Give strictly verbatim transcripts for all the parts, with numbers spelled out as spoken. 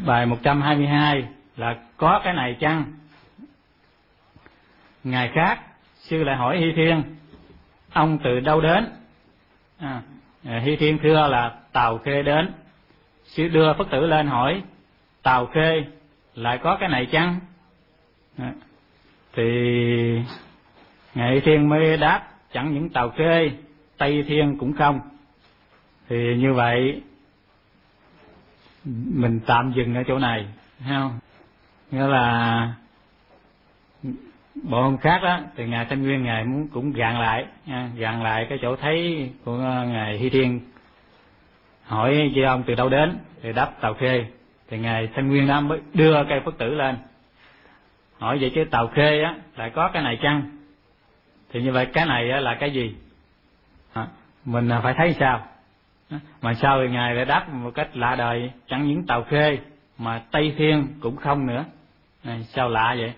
Bài một trăm hai mươi hai là có cái này chăng? Ngày khác sư lại hỏi Hy Thiên, ông từ đâu đến? À, Hy Thiên thưa là Tào Khê đến. Sư đưa Phật tử lên hỏi, Tào Khê lại có cái này chăng? À, thì ngài Hy Thiên mới đáp, chẳng những Tào Khê, Tây Thiên cũng không. Thì như vậy mình tạm dừng ở chỗ này, thấy không? Nghĩa là bộ hôm khác đó thì ngài Thanh Nguyên ngài muốn cũng gạn lại, nha, gạn lại cái chỗ thấy của ngài Hy Thiên hỏi với ông từ đâu đến, thì đáp Tào Khê. Thì ngài Thanh Nguyên đó mới đưa cây Phật tử lên hỏi vậy chứ Tào Khê á lại có cái này chăng? Thì như vậy cái này á là cái gì? À, mình phải thấy sao? Mà sao thì ngài lại đáp một cách lạ đời, chẳng những Tào Khê mà Tây Thiên cũng không nữa. À, sao lạ vậy?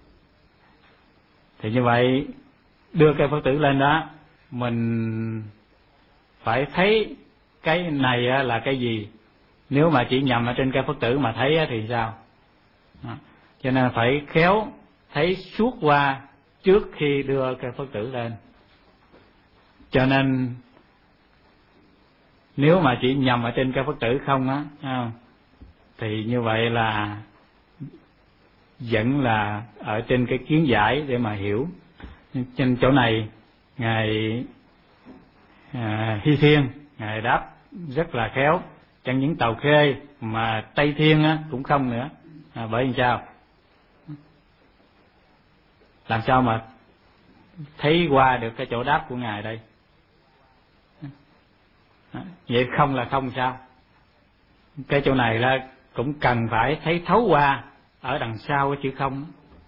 Thì như vậy đưa cây Phật tử lên đó, mình phải thấy cái này là cái gì. Nếu mà chỉ nhầm ở trên cây Phật tử mà thấy thì sao? À, cho nên phải khéo thấy suốt qua trước khi đưa cây Phật tử lên. Cho nên nếu mà chỉ nhầm ở trên cây Phật tử không á, thì như vậy là vẫn là ở trên cái kiến giải để mà hiểu. Trên chỗ này ngài à, Hy Thiên ngài đáp rất là khéo, chẳng những Tào Khê mà Tây Thiên á, cũng không nữa. À, bởi vì sao? Làm sao mà thấy qua được cái chỗ đáp của ngài đây? À, vậy không là không sao? Cái chỗ này là cũng cần phải thấy thấu qua ở đằng sau cái chữ không.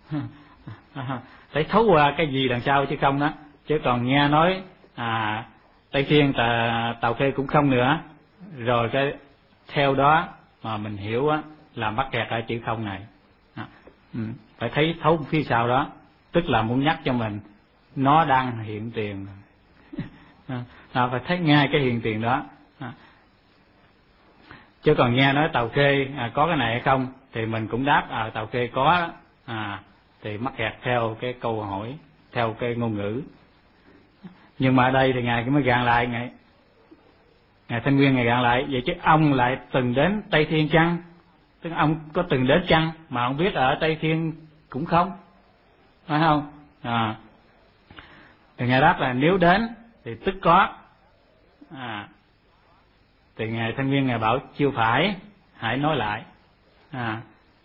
Thấy thấu qua cái gì đằng sau chứ không đó. Chứ còn nghe nói à, Tây Thiên tà, Tào Khê cũng không nữa, rồi cái theo đó mà mình hiểu á, là mắc kẹt ở chữ không này. À, ừ, phải thấy thấu phía sau đó, tức là muốn nhắc cho mình nó đang hiện tiền. À, phải thấy ngay cái hiện tiền đó. À, chứ còn nghe nói Tào Khê à, có cái này hay không thì mình cũng đáp à, Tào Khê có đó. À, thì mắc kẹt theo cái câu hỏi, theo cái ngôn ngữ. Nhưng mà ở đây thì ngài mới gạn lại, ngài ngài Thanh Nguyên ngài gạn lại, vậy chứ ông lại từng đến Tây Thiên chăng? Tức là ông có từng đến chăng mà ông biết ở Tây Thiên cũng không, phải không? À, thì ngài đáp là nếu đến thì tức có. À, thì ngài Thanh Nguyên ngài bảo chưa phải, hãy nói lại. À,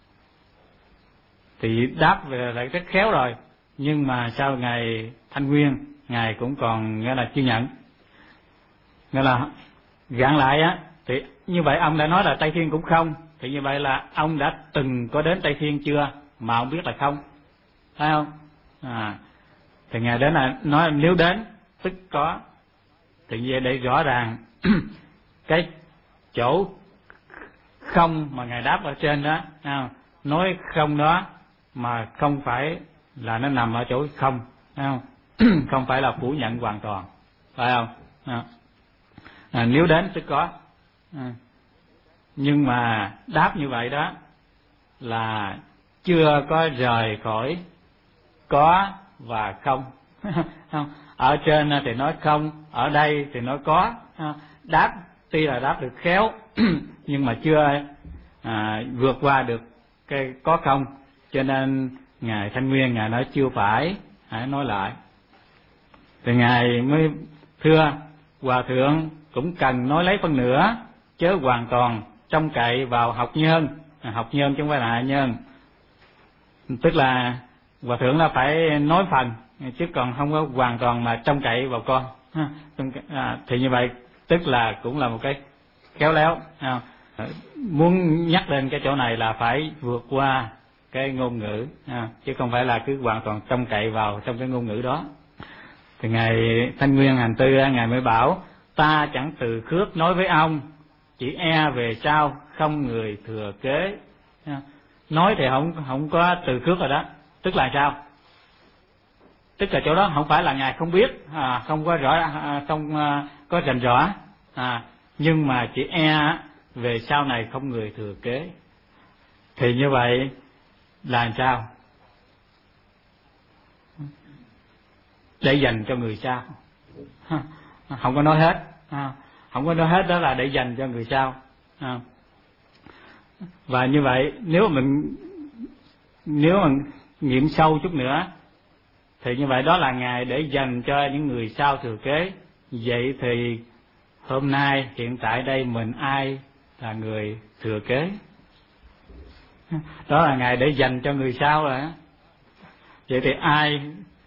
thì đáp về lại rất khéo rồi, nhưng mà sao ngài Thanh Nguyên ngài cũng còn nghĩa là chưa nhận, nghĩa là gạn lại á. Thì như vậy ông đã nói là Tây Thiên cũng không, thì như vậy là ông đã từng có đến Tây Thiên chưa mà ông biết là không, phải không? À, thì ngài đến là nói nếu đến tức có. Thì vậy để rõ ràng cái chỗ không mà ngài đáp ở trên đó, nói không đó mà không phải là nó nằm ở chỗ không, phải không? Không phải là phủ nhận hoàn toàn, phải không? À, à, nếu đến tức có. À, nhưng mà đáp như vậy đó là chưa có rời khỏi có và không. Không, ở trên thì nói không, ở đây thì nói có. Đáp tuy là đáp được khéo nhưng mà chưa à, vượt qua được cái có không, cho nên ngài Thanh Nguyên ngài nói chưa phải, hãy nói lại. Thì ngài mới thưa hòa thượng cũng cần nói lấy phân nửa, chớ hoàn toàn trông cậy vào học nhân. À, học nhân chứ không phải là hạ nhân, tức là hòa thượng là phải nói phần, chứ còn không có hoàn toàn mà trông cậy vào con. À, thì như vậy tức là cũng là một cái khéo léo. À, muốn nhắc lên cái chỗ này là phải vượt qua cái ngôn ngữ, à, chứ không phải là cứ hoàn toàn trông cậy vào trong cái ngôn ngữ đó. Thì ngài Thanh Nguyên hành tư ngài mới bảo ta chẳng từ khước nói với ông, chỉ e về sau không người thừa kế. À, nói thì không không có từ khước rồi đó, tức là sao? Tức là chỗ đó không phải là ngài không biết, à, không có rõ, à, không à, có rành rõ, à, nhưng mà chỉ e về sau này không người thừa kế. Thì như vậy là làm sao? Để dành cho người sau. Không có nói hết, không có nói hết, đó là để dành cho người sau. Và như vậy nếu mình nếu mà nghiệm sâu chút nữa thì như vậy đó là ngày để dành cho những người sau thừa kế. Vậy thì hôm nay hiện tại đây mình ai là người thừa kế? Đó là ngày để dành cho người sau rồi. Vậy thì ai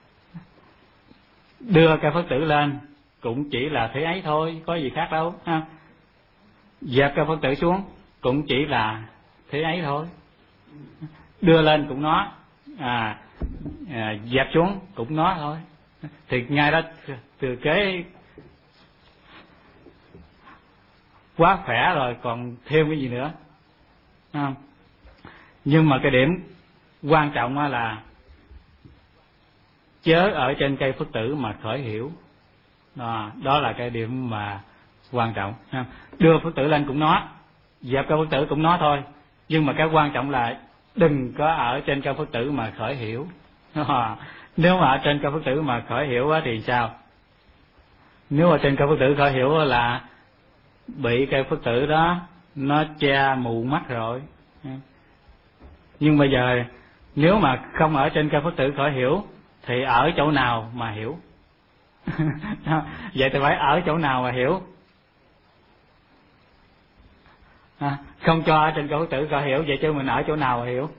đưa cây Phật tử lên cũng chỉ là thế ấy thôi, có gì khác đâu. Ha? Dẹp cây Phật tử xuống cũng chỉ là thế ấy thôi. Đưa lên cũng nó, à, à, dẹp xuống cũng nó thôi. Thì ngay đó thừa kế quá khỏe rồi, còn thêm cái gì nữa. Không? Nhưng mà cái điểm quan trọng là chớ ở trên cây Phật tử mà khởi hiểu. Đó, đó là cái điểm mà quan trọng. Đưa Phật tử lên cũng nó, dẹp cây Phật tử cũng nó thôi. Nhưng mà cái quan trọng là đừng có ở trên cây Phật tử mà khởi hiểu. Nếu mà ở trên cây Phật tử mà khởi hiểu thì sao? Nếu ở trên cây Phật tử khởi hiểu là bị cây Phật tử đó nó che mù mắt rồi. Nhưng bây giờ nếu mà không ở trên cây Phật tử khởi hiểu thì ở chỗ nào mà hiểu? Vậy thì phải ở chỗ nào mà hiểu? À, không cho ở trên cây Phật tử khởi hiểu, vậy chứ mình ở chỗ nào mà hiểu?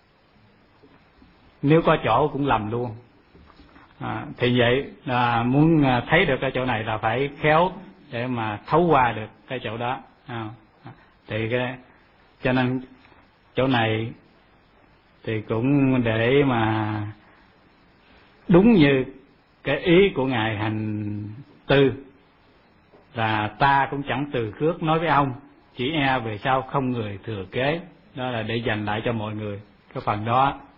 Nếu có chỗ cũng lầm luôn. À, thì vậy là muốn thấy được cái chỗ này là phải khéo để mà thấu qua được cái chỗ đó. À, thì cái cho nên chỗ này thì cũng để mà đúng như cái ý của ngài Hành Tư là ta cũng chẳng từ khước nói với ông, chỉ e về sau không người thừa kế. Đó là để dành lại cho mọi người cái phần đó.